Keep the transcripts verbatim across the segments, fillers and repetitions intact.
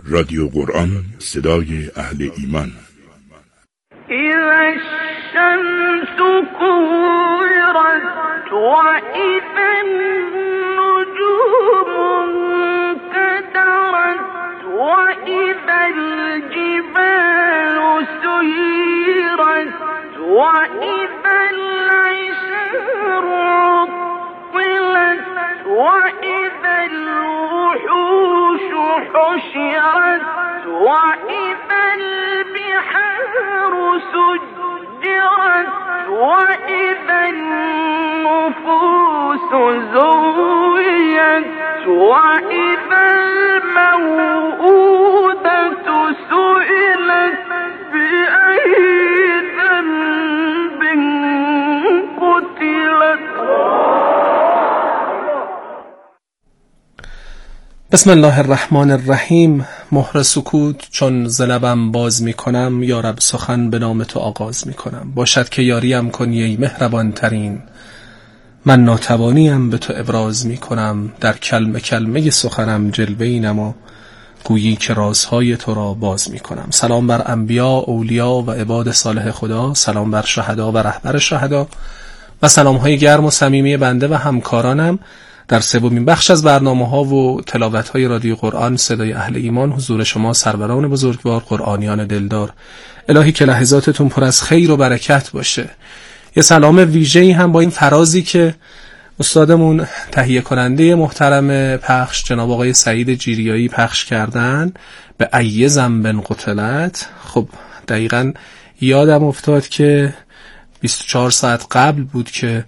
رادیو قرآن، صدای اهل ایمان. اذا الشمس كورت واذا النجوم انكدرت واذا الجبال سيرت واذا العشار عطلت واذا الوحوش حشرت واذا البحار سجرت واذا النفوس زوجت واذا الموءودة سئلت بأي ذنب قتلت. بسم الله الرحمن الرحیم. مهر سکوت چون زلبم باز می کنم، یا رب سخن به نام تو آغاز می کنم. باشد که یاریم کنی ای مهربان ترین، من ناتوانیم به تو ابراز می کنم. در کلمه کلمه سخنم جلوه‌ای نما، گویی که رازهای تو را باز می کنم. سلام بر انبیا، اولیا و عباد صالح خدا، سلام بر شهدا و رهبر شهدا و سلام های گرم و صمیمی بنده و همکارانم در سومین بخش از برنامه‌ها و تلاوت‌های رادیو قرآن صدای اهل ایمان حضور شما سروران بزرگوار، قرآنیان دلدار. الهی که لحظاتتون پر از خیر و برکت باشه. یه سلام ویژه‌ای هم با این فرازی که استادمون تهیه کننده محترم پخش جناب آقای سعید جیریایی پخش کردن، به ای ذنب قتلت. خب دقیقاً یادم افتاد که بیست و چهار ساعت قبل بود که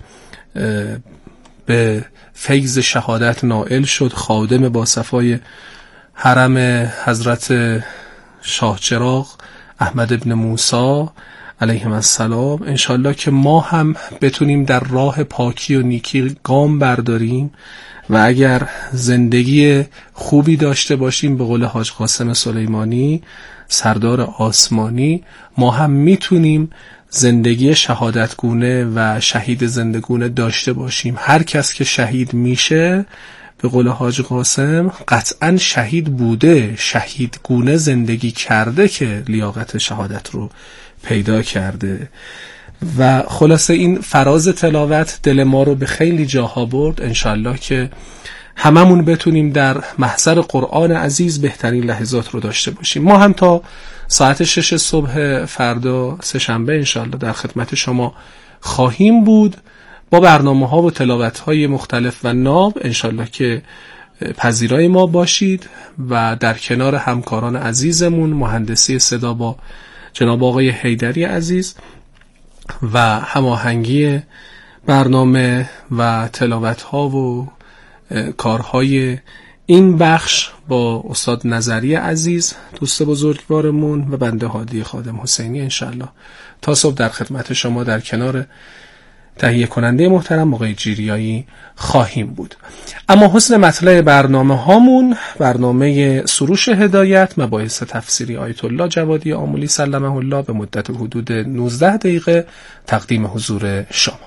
به فیض شهادت نائل شد خادم با صفای حرم حضرت شاه چراغ احمد ابن موسی علیهم السلام. انشالله که ما هم بتونیم در راه پاکی و نیکی گام برداریم و اگر زندگی خوبی داشته باشیم، به قول حاج قاسم سلیمانی سردار آسمانی، ما هم میتونیم زندگی شهادتگونه و شهید زندگونه داشته باشیم. هر کس که شهید میشه، به قول حاج قاسم، قطعا شهید بوده، شهیدگونه زندگی کرده که لیاقت شهادت رو پیدا کرده. و خلاصه این فراز تلاوت دل ما رو به خیلی جاها برد. انشالله که هممون بتونیم در محضر قرآن عزیز بهترین لحظات رو داشته باشیم. ما هم تا ساعت شش صبح فردا سه شنبه انشالله در خدمت شما خواهیم بود با برنامه ها و تلاوت های مختلف و ناب. انشالله که پذیرای ما باشید و در کنار همکاران عزیزمون، مهندسی صدا با جناب آقای حیدری عزیز و هماهنگی برنامه و تلاوت ها و کارهای این بخش با استاد نظری عزیز دوست بزرگوارمون و بنده هادی خادم حسینی، انشالله تا صبح در خدمت شما در کنار تهیه کننده محترم آقای جیریایی خواهیم بود. اما حسن مطلع برنامه هامون، برنامه سروش هدایت، مباحث تفسیری آیت الله جوادی آملی سلمه الله به مدت حدود نوزده دقیقه تقدیم حضور شما.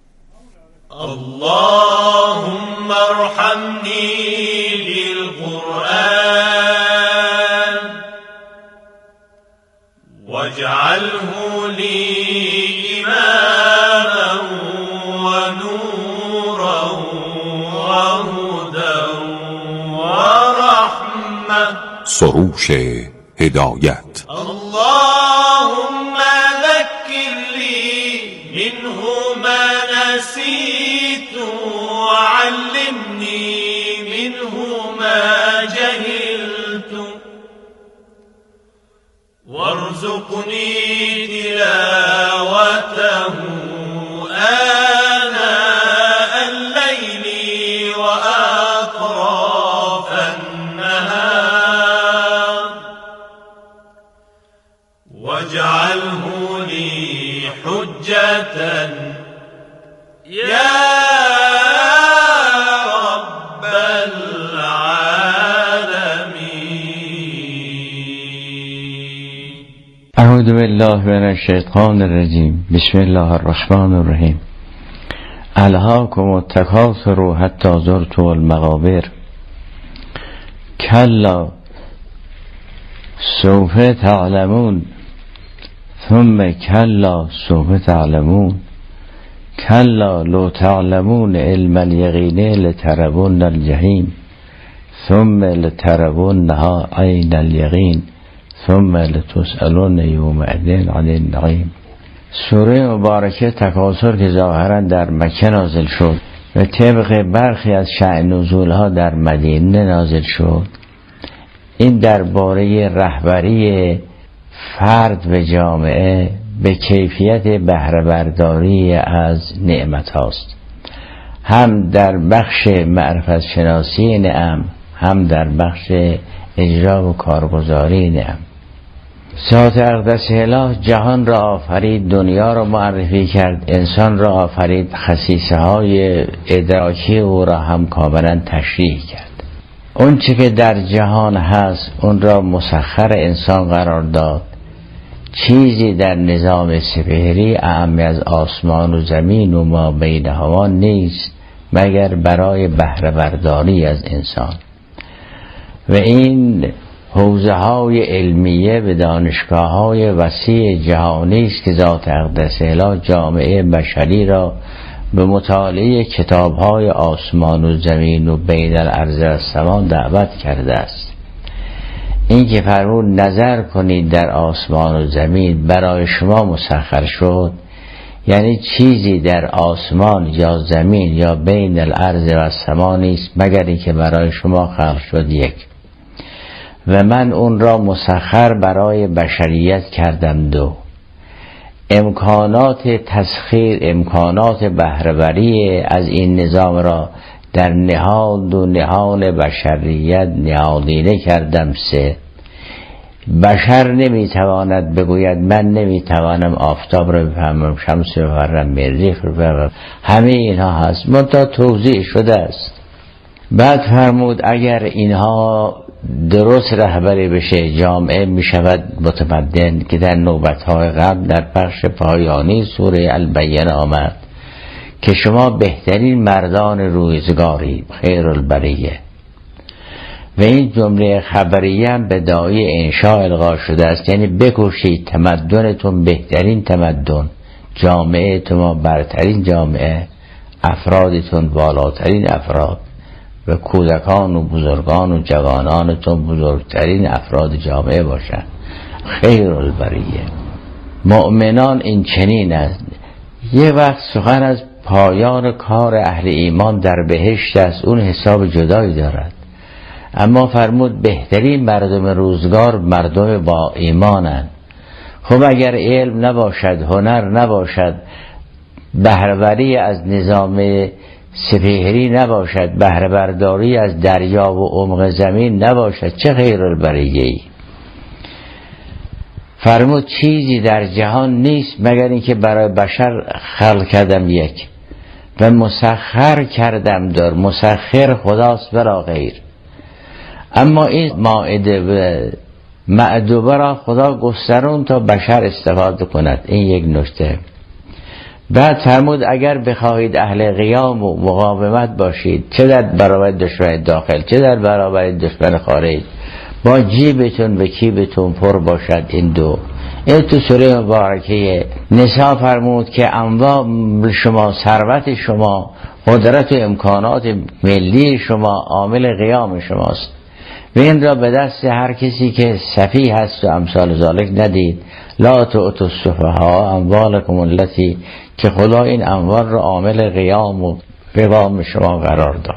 اللهم ارحمني بالقرآن واجعله لي إماما ونورا وهدى ورحمة. سروش هدایت. اللهم ذكر لي منه ما نسيت وعلمني منه ما جهلت وارزقني تلاوته آناء الليل وأطراف النهار واجعله لي حجة يا رب العالمين. اعوذ بالله من الشیطان الرجیم. بسم الله الرحمن الرحیم. الهاکم التکاثر حتی زرتم المقابر کلا سوف تعلمون ثم کلا سوف تعلمون کلا لو تعلمون علم الیقین لترون الجحیم ثم لترونها عین الیقین ثم لتسألون یومئذ عن النعیم. سوره مبارکه تکاثر که ظاهرا در مکه نازل شد و طبق برخی از شأن نزولها در مدینه نازل شد، این درباره رهبری فرد و جامعه به کیفیت بهره برداری از نعمت هاست، هم در بخش معرفت شناسی نعم، هم در بخش اجرا و کارگزاری نعم. ذات اقدس اله جهان را آفرید، دنیا را معرفی کرد، انسان را آفرید، خصیصه های ادراکی او را هم کاملا تشریح کرد. اون چه که در جهان هست اون را مسخر انسان قرار داد. چیزی در نظام سپهری اعم از آسمان و زمین و ما بینهما نیست مگر برای بهره برداری از انسان. و این حوزه های علمیه به دانشگاه های وسیع جهانی است که ذات اقدس اله جامعه بشری را به مطالعه کتاب های آسمان و زمین و بین الارض و السما دعوت کرده است. این که فرمود نظر کنید در آسمان و زمین برای شما مسخر شد، یعنی چیزی در آسمان یا زمین یا بین الارض و السما نیست مگر اینکه برای شما خلق شد یک، و من اون را مسخر برای بشریت کردم دو. امکانات تسخیر، امکانات بهره‌وری از این نظام را در نهاد و نهان بشریت نهادینه کردم سه. بشر نمیتواند بگوید من نمیتوانم آفتاب را بفهمم، شمس را بفهمم، مریخ را بفهمم، همه اینها هست منتها توضیح شده است. بعد فرمود اگر اینها درست رهبری بشه جامعه میشود متمدن، که در نوبت‌های قبل در بخش پایانی سوره البینه آمد که شما بهترین مردان روزگاری، خیر البریه. و این جمله خبریه هم به داعی انشاء القا شده است، یعنی بکوشید تمدنتون بهترین تمدن، جامعهتون برترین جامعه، افرادتون بالاترین افراد و کودکان و بزرگان و جوانانتون بزرگترین افراد جامعه باشند. خیر البریه. مؤمنان این چنین است. یه وقت سخن از پایان کار اهل ایمان در بهشت است، اون حساب جدایی دارد. اما فرمود بهترین مردم روزگار مردم با ایمانند. خب اگر علم نباشد، هنر نباشد، بهره‌وری از نظام سپهری نباشد، بهره برداری از دریا و عمق زمین نباشد، چه خیر البریه ای؟ فرمود چیزی در جهان نیست مگر اینکه برای بشر خلق کردم یک و مسخر کردم دار. مسخر خداست بلا غیر. اما این مائده و معدوبه را خدا گسترون تا بشر استفاده کند. این یک نکته. بعد فرمود اگر بخواهید اهل قیام و مقاومت باشید، چه در برابر دشمن داخل چه در برابر دشمن خارج، با جیبتون و کیبتون پر باشد. این دو این تو سوره مبارکه نساء فرمود که انواع شما، ثروت شما، قدرت و امکانات ملی شما عامل قیام شماست و این را به دست هر کسی که سفیه هست و امثال ذالک ندید. لا تؤتوا السفهاء اموالکم التی، که خدا این اموال را عامل قیام و قوام شما قرار داد.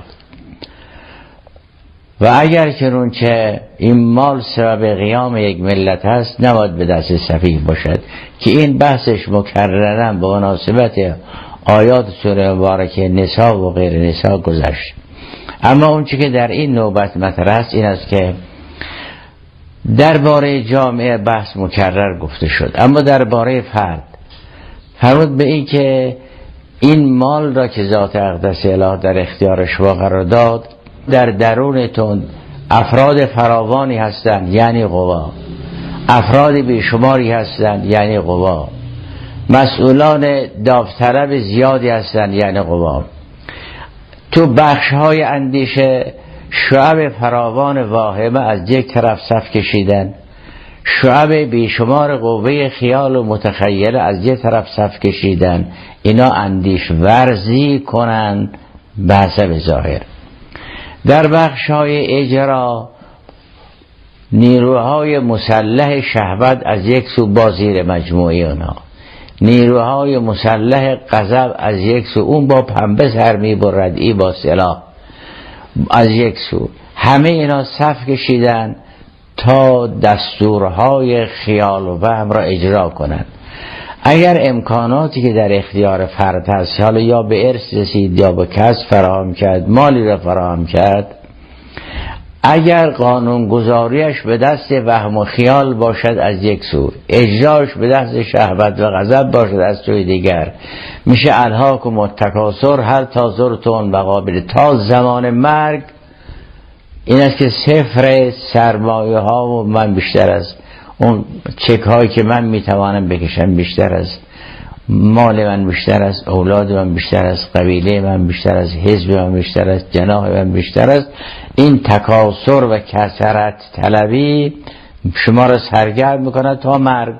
و اگر که چه این مال سبب قیام یک ملت هست نباید به دست سفیه باشد، که این بحثش مکررن به مناسبت آیات سوره مبارکه نساء و غیر نساء گذشت. اما اون چی که در این نوبت مطرح است این است که درباره جامعه بحث مکرر گفته شد، اما درباره فرد فرمود به این که این مال را که ذات اقدس اله در اختیار شما قرار داد، در درونتون افراد فراوانی هستند یعنی قوا، افراد بیشماری هستند یعنی قوا، مسئولان داوطلب زیادی هستند یعنی قوا، تو بخش های اندیشه شعب فراوان واهمه از یک طرف صف کشیدن شعب بیشمار قوه خیال و متخیل از یه طرف صف کشیدن، اینا اندیش ورزی کنن به حسب ظاهر. در بخش‌های اجرا نیروهای مسلح شهوت از یک سو با زیر مجموعه اونا، نیروهای مسلح غضب از یک سو، اون با پنبه سر می‌برد، ای با سلاح از یک سو، همه اینا صف کشیدن تا دستورهای خیال و وهم را اجرا کنند. اگر امکاناتی که در اختیار فرد هست، حالا یا به ارث رسید یا به کسب فراهم کرد، مالی را فراهم کرد، اگر قانون گذاریش به دست وهم و خیال باشد از یک سو، اجراش به دست شهوت و غضب باشد از سوی دیگر، میشه الهاکم التکاثر هل زرتم المقابر، تا زمان مرگ این است که صفر سرمایه ها و من بیشتر از اون چک هایی که من میتوانم بکشم بیشتر از مال من، بیشتر از اولاد من، بیشتر از قبیله من، بیشتر از حزب من، بیشتر از جناح من، بیشتر از این تکاثر و کثرت طلبی شما را سرگرم میکنه تا مرگ.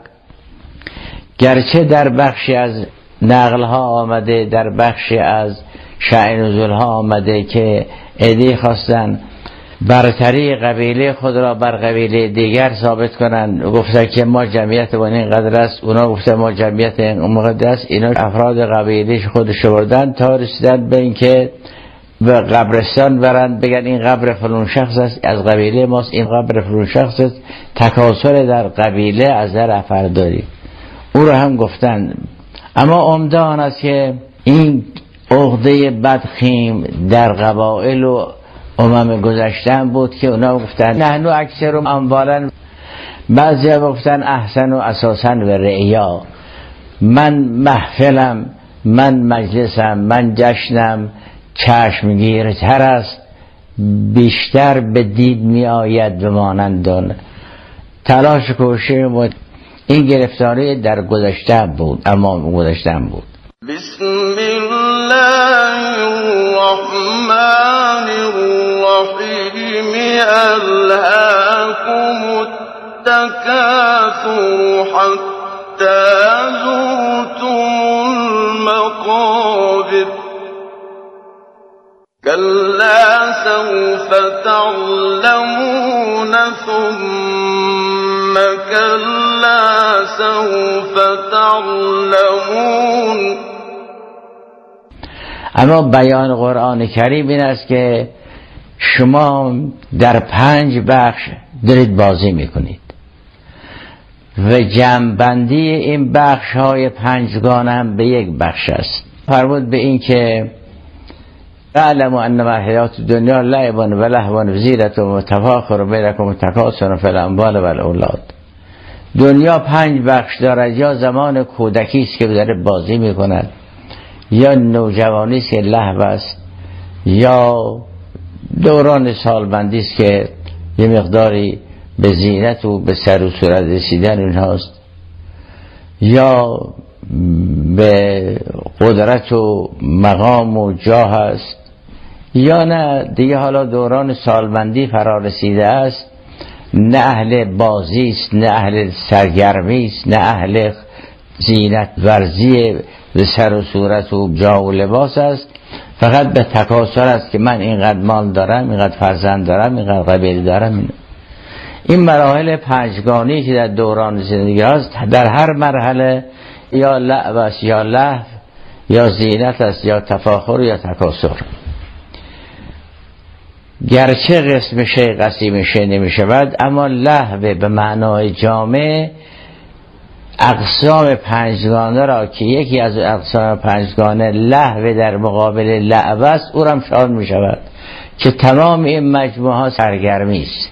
گرچه در بخشی از نقل ها آمده، در بخشی از شأن نزول ها آمده که عده‌ای خواستن برتری قبیله خود را بر قبیله دیگر ثابت کنن، گفتن که ما جمعیت با این قدر است، اونا گفتن ما جمعیت این قدر است، اینا افراد قبیله خودش بردن تا رسیدن به این که به قبرستان برن بگن این قبر فلان شخص است از قبیله ماست، این قبر فلان شخص است، تکاثر در قبیله از در افرداری او را هم گفتن. اما عمده آن است که این عقده بدخیم در قبایل و امم گذشتن بود که اونا گفتن نحنو اکثر اموالا، بعضی ها گفتن احسن و اساسا و رعیا، من محفلم، من مجلسم، من جشنم چشمگیرتر است، بیشتر به دید می آید به مانندون. تلاش کوشش بود. این گرفتاری در گذشته بود، اما گذشته بود. بسم الله الرحمن الرحیم الهاکم التکاثر حتی زرتم المقابر کلا سوف تعلمون ثم کلا سوف تعلمون. اما بیان قرآن کریم این است که شما در پنج بخش دارید بازی میکنید و جمع‌بندی این بخش های پنجگانه هم به یک بخش است. فرمود به این که اعلموا انما حیات دنیا لعب و لهو و زینة و تفاخر بینکم و تکاثر فی الاموال و الاولاد. دنیا پنج بخش دارد، یا زمان کودکی است که داره بازی میکند، یا نوجوانی است که لهو است، یا دوران سالمندی است که یه مقداری به زینت و به سر و صورت رسیدن اینهاست، یا به قدرت و مقام و جاه است، یا نه دیگه حالا دوران سالمندی فرا رسیده است، نه اهل بازی است، نه اهل سرگرمی است، نه اهل زینت ورزی به سر و صورت و جاه و لباس است، فقط به تکاثر است که من اینقدر مال دارم، اینقدر فرزند دارم، اینقدر قبیله دارم. این این مراحل پنجگانی که در دوران زندگی هست، در هر مرحله یا لعب است، یا لهو، یا زینت است، یا تفاخر، یا تکاثر. گرچه قسم شی قسیم شی نمی شود، اما لهو به معنای جامع اقسام پنجگانه را که یکی از اقسام پنجگانه لهو در مقابل لعب است، او را هم شامل می شود که تمام این مجموعه ها سرگرمی است.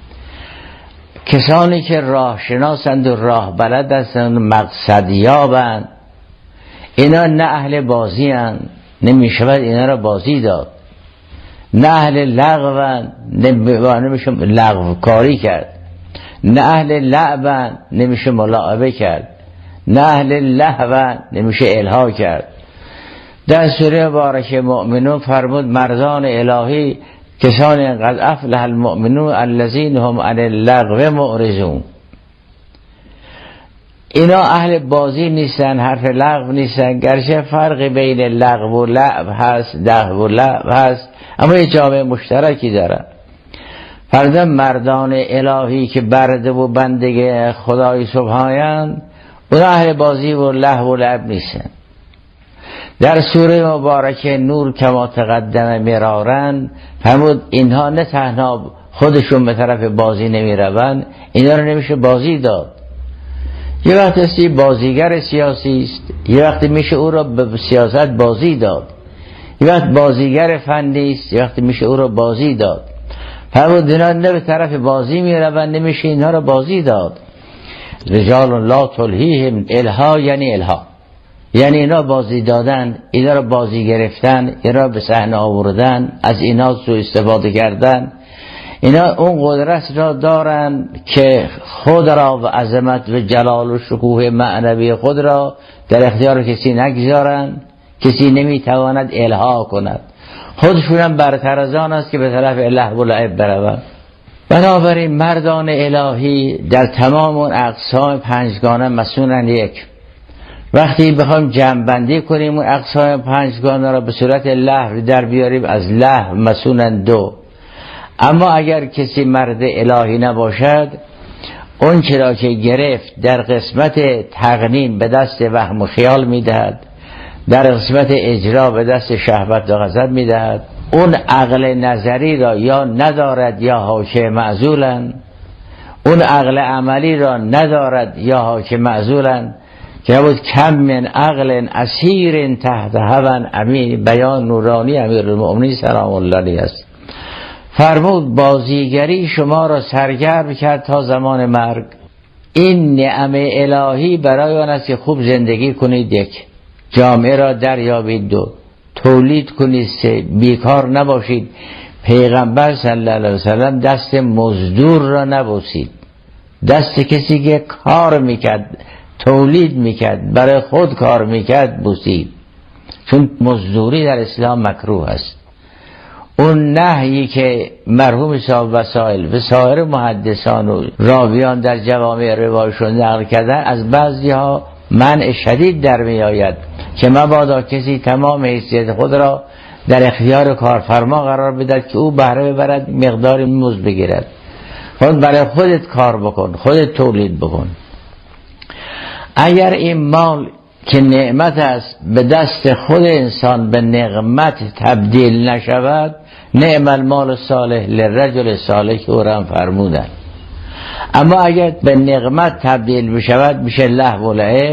کسانی که راه شناسند و راه بلد هستند و مقصد یابند، اینا نه اهل بازی هستند، نمی شود اینا را بازی داد، نه اهل لغوند، نمیشه لغو کاری کرد، نه اهل لعبند، نمیشه ملاعبه کرد، نه اهل لهوند، نمیشه الها کرد. در سوره مبارکه مؤمنون فرمود مردان الهی کسانی قد افلح المؤمنون الذین هم عن اللغو معرضون. اینا اهل بازی نیستن، حرف لغو نیستن، گرچه فرق بین لغو و لعب هست، دهو و لعب هست، اما یه جامعه مشترکی دارن. فرضاً مردان الهی که برده و بنده خدای سبحانه، اونا اهل بازی و لهو و لعب نیستن. در سوره مبارکه نور کما تقدم مرارن فرمود اینها نه تنها خودشون به طرف بازی نمی روند، اینا رو نمیشه بازی داد. یه وقت هستی بازیگر سیاسی است، یه وقت میشه او را به سیاست بازی داد. یه وقت بازیگر فنی است، یه وقت میشه او را بازی داد. فرمود اینا نه به طرف بازی می روند، نمیشه اینها را بازی داد. رجال لا تلهیهم الها یعنی الها، یعنی اینا بازی دادن، اینا را بازی گرفتن، اینا را به صحنه آوردن، از اینا سوء استفاده کردن. اینا اون قدرت را دارن که خود را و عظمت و جلال و شکوه معنوی خود را در اختیار کسی نگذارن، کسی نمیتواند الها کند. خودشون هم برتر از آن است که به طرف لهو و لعب بروند. بنابراین مردان الهی در تمام اون اقسام پنجگانه مسئولن یک. وقتی بخوایم جمع بندی کنیم اون اقسام پنجگانه را به صورت لهو در بیاریم، از لهو مسئولن دو. اما اگر کسی مرد الهی نباشد، اون چرا که گرفت در قسمت تقنین به دست وهم و خیال میدهد، در قسمت اجرا به دست شهوت و غضب میدهد. اون عقل نظری را یا ندارد یا حاکم معزولن، اون عقل عملی را ندارد یا حاکم معزولن. که بود کم من عقل اسیر تحت هوى امین، بیان نورانی امیرالمؤمنین سلام الله علیه است. فرمود بازیگری شما را سرگرم کرد تا زمان مرگ. این نعمه الهی برای آن است که خوب زندگی کنید، یک، جامعه را دریابید، دو، تولید کنید، سه، بیکار نباشید. پیغمبر صلی الله علیه وسلم دست مزدور را نبوسید، دست کسی که کار میکرد، تولید میکرد، برای خود کار میکرد بوسید، چون مزدوری در اسلام مکروه است. اون نهیی که مرحوم صاحب وسائل و سایر محدثان و راویان در جوامع روایشون نقل کردن، از بعضی ها منع شدید در می آید که مبادا کسی تمام حیثیت خود را در اختیار کارفرما قرار بدهد که او بهره ببرد، مقدار مزد بگیرد. خود برای خودت کار بکن، خودت تولید بکن. اگر این مال که نعمت است به دست خود انسان به نعمت تبدیل نشود، نعم المال صالح للرجل صالح که او را فرمودن. اما اگر به نعمت تبدیل بشود میشه لهو و لعب.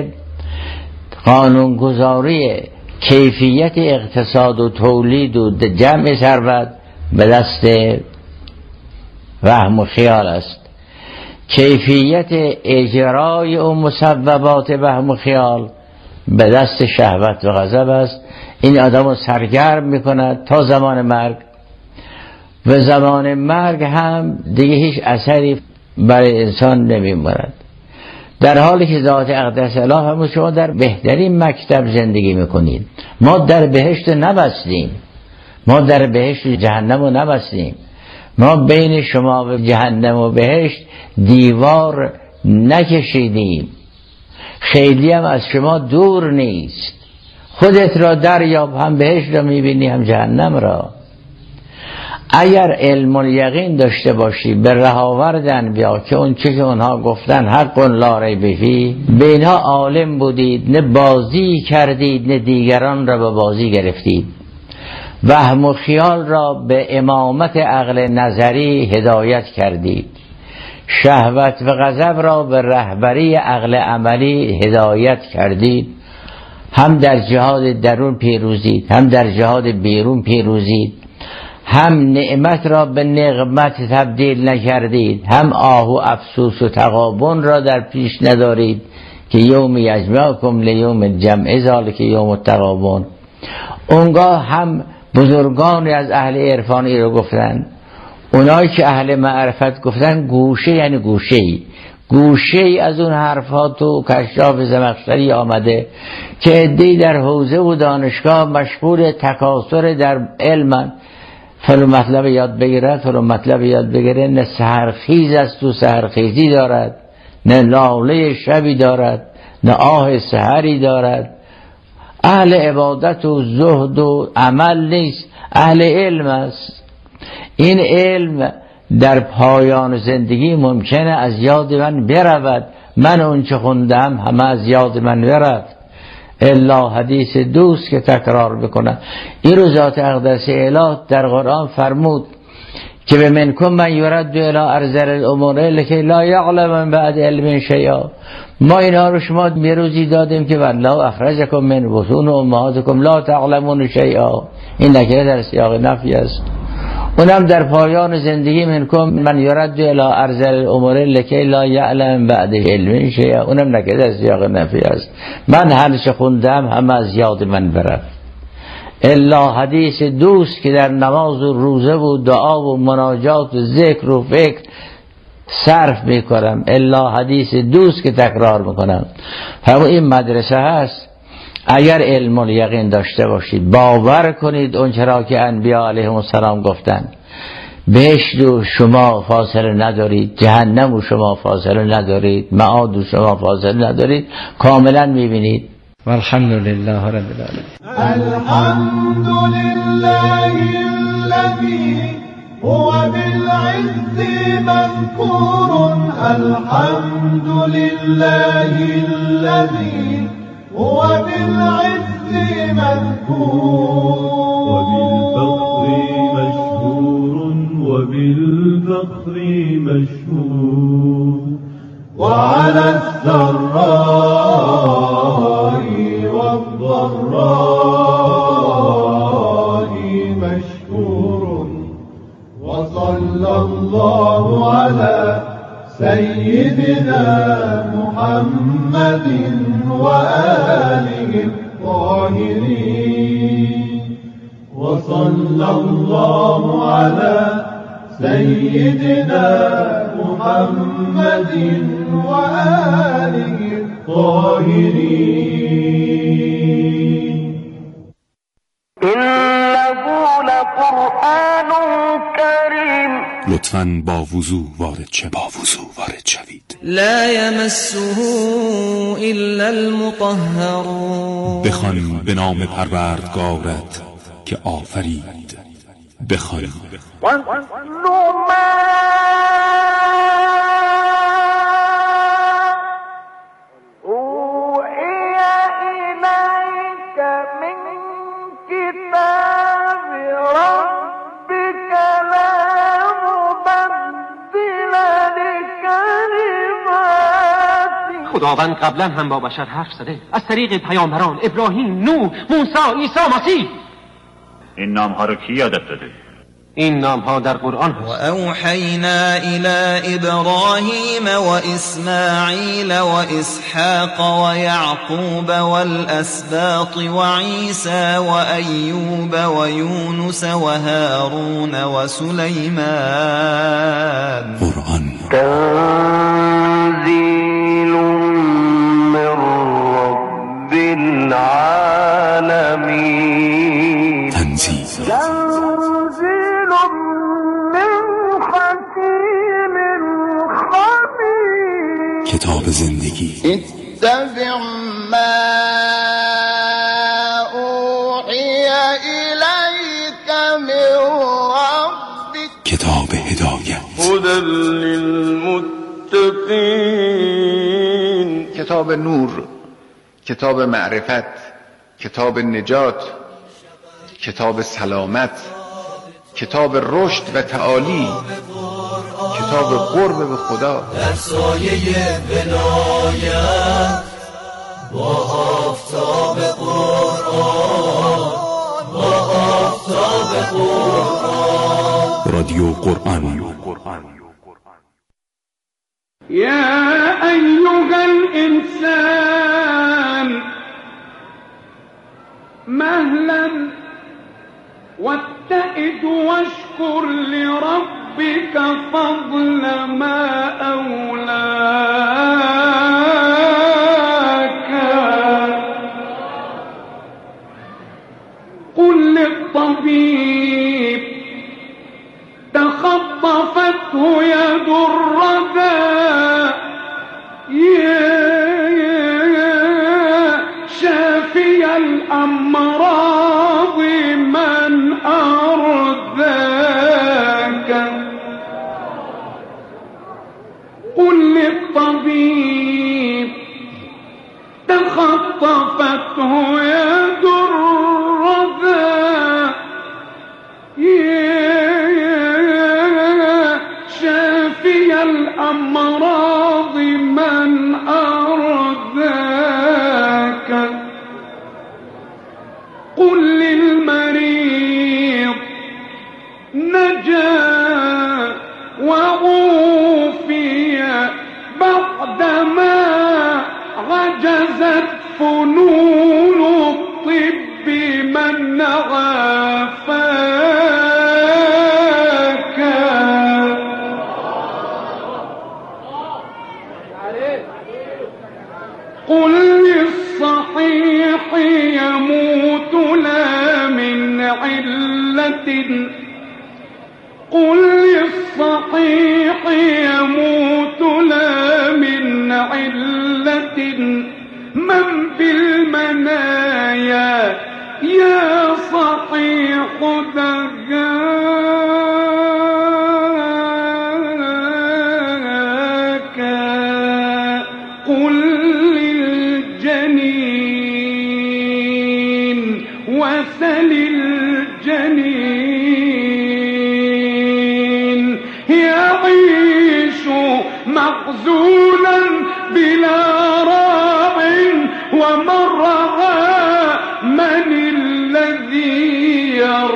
قانونگذاری کیفیت اقتصاد و تولید و جمع ثروت به دست وهم و خیال است. کیفیت اجرای و مسببات وهم و خیال به دست شهوت و غضب است. این آدم رو سرگرم میکند تا زمان مرگ. و زمان مرگ هم دیگه هیچ اثری برای انسان نمیماند، در حالی که ذات اقدس اله هم شما در بهترین مکتب زندگی میکنید. ما در بهشت نبستیم، ما در بهشت جهنم رو نبستیم، ما بین شما و جهنم و بهشت دیوار نکشیدیم، خیلی هم از شما دور نیست. خودت را دریاب، هم بهشت را میبینی هم جهنم را. اگر علم و یقین داشته باشی به رهاوردن بیا که اون چی که اونها گفتن حق لا ریب فیه، به اینها عالم بودید، نه بازی کردید نه دیگران را به بازی گرفتید. وهم و خیال را به امامت عقل نظری هدایت کردید، شهوت و غضب را به رهبری عقل عملی هدایت کردید. هم در جهاد درون پیروزید، هم در جهاد بیرون پیروزید. هم نعمت را به نقمت تبدیل نکردید، هم آه و افسوس و تغابن را در پیش ندارید که یوم یجمعکم لیوم الجمع ذالک یوم التغابن. اونگاه هم بزرگانی از اهل عرفانی رو گفتن، اونایی که اهل معرفت گفتن گوشه یعنی گوشه ای گوشه ای از اون حرفات و کشاف زمخشری آمده که عده‌ای در حوزه و دانشگاه مشغول تکاثر در علم، فلو مطلب یاد بگیرد فلو مطلب یاد بگیره، نه سحرخیز است و سحرخیزی دارد، نه لاله شبی دارد، نه آه سحری دارد. اهل عبادت و زهد و عمل نیست، اهل علم است. این علم در پایان زندگی ممکنه از یاد من برود، من اون چه خوندم همه از یاد من برد، الا حدیث دوست که تکرار بکنم. این رو ذات اقدس اله در قرآن فرمود که به منکم من یرد الی ارذل الامور لکی لا یعلم من بعد علم شیئا. ما اینا رو شما میروزی دادیم که والله اخرجکم من بطون امهاتکم لا تعلمون شیئا. این نکره در سیاق نفی است. اونم در پایان زندگی منکم من یرد الی ارذل الامور لکی لا یعلم بعد علم شیئا. اونم نکره در سیاق نفی است. من هر چه خوندم همه از یاد من برد، الا حدیث دوست که در نماز و روزه و دعا و مناجات و ذکر و فکر صرف میکنم، الا حدیث دوست که تکرار میکنم. همون این مدرسه هست. اگر علم الیقین داشته باشید، باور کنید اون چرا که انبیا علیهم السلام گفتن، بهشت و شما فاصله ندارید، جهنم و شما فاصله ندارید، معاد و شما فاصله ندارید، کاملا میبینید. والحمد لله رب العالمین. الحمد لله الذي هو بالعز مذكور. الحمد لله الذي هو بالعز مذكور. وبالفقر مشهور وبالفقر مشهور. وعلى السراء والضراء مشكور. وصلى الله على سيدنا محمد وآله الطاهرين. وصلى الله على سيدنا محمد وآله الطاهرين. إنه لقرآن كريم. لطفاً با وضو وارد شوید. با وضو وارد شوید. لا يمسه إلا المطهرون. بخوان به نام پروردگارت که آفرید. بخوان خداوند قبلا هم با بشر حرف زده از طریق پیامبران ابراهیم، نوح، موسی، عیسی مسیح. این نام ها رو کی یادت داده؟ این نام ها در قرآن هست. و اوحینا الی ابراهیم و اسماعیل و اسحاق و یعقوب و الاسباط و عیسی و ایوب و یونس و هارون و سلیمان. قرآن تنزیل من رب العالمین. تنزیل تنزیل من حکیم خبیر. کتاب زندگی. اتبع ما اوحی الیک من ربک. کتاب هدایت. هدی للمتقین. کتاب نور، کتاب معرفت، کتاب نجات، کتاب سلامت، کتاب رشد و تعالی، کتاب قرب به خدا. در سایه ولایت با آفتاب قرآن، با آفتاب قرآن. رادیو قرآن. يا أيها الإنسان مهلا واتئد واشكر لربك فضل ما أولاك. قل للطبيب تخطفته يد الردى. يا الأمراض من أرداك قل للطبيب تخطفته يد الردى يا شافي الأمراض من أرداك قل للمريض نجا وعوفي بعدما عجزت فنون الطب من عافاك قل للصحيح يموت لا من علة قل للصحيح يموت لا من علة من بالمنايا يا صحيح دجاك قل للجنين وسل الجنين يعيش مخزونا بلا راع ومن رعى من الذي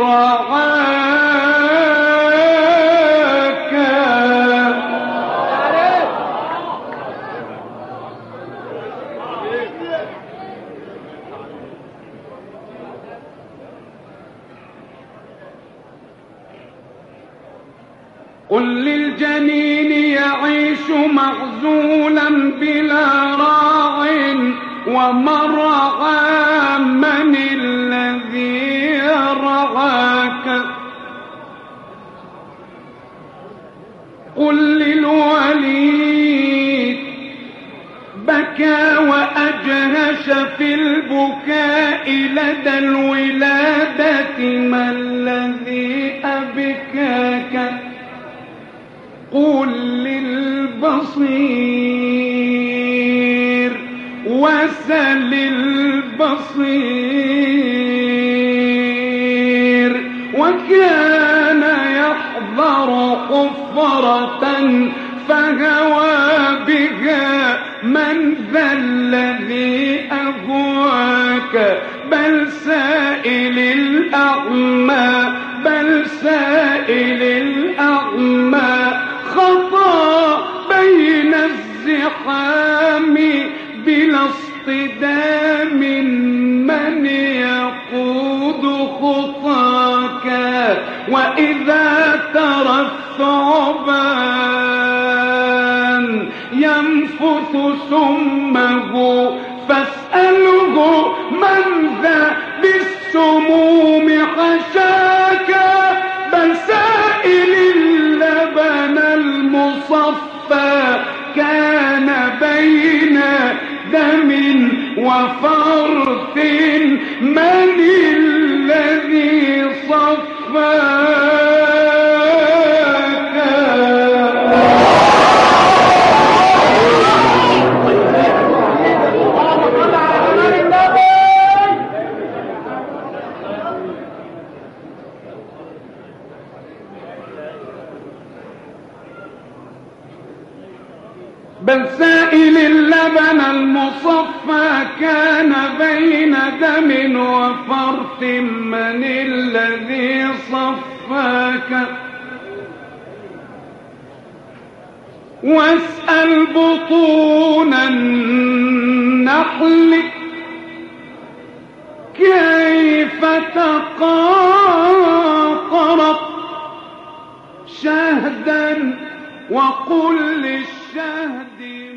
يرعاك قل للجنين يعيش معزولا بلا راع ومن رعى من الذي يرعاك قل للوليد بكى وأجهش في البكاء لدى الولادة ما الذي أبكاك قل للبصير وسل البصير وكان يحضر حفرة فهوى بها من ذا الذي أهواك بل سائل الأعمى بل سائل الأعمى خطا بين الزحام بلا اصطدام من يقود خطاك وإذا ترى الثعبان ينفث سمه فاسأله من ذا بالسموم حشاك بل سائل اللبن المصفى كان بين دم وفرث من الذي صفاك بل سائل اللبن المصفى كان بين دم وفرث من الذي صفاك واسأل بطون النحل كيف تقاطرت شهدا وقل للشهد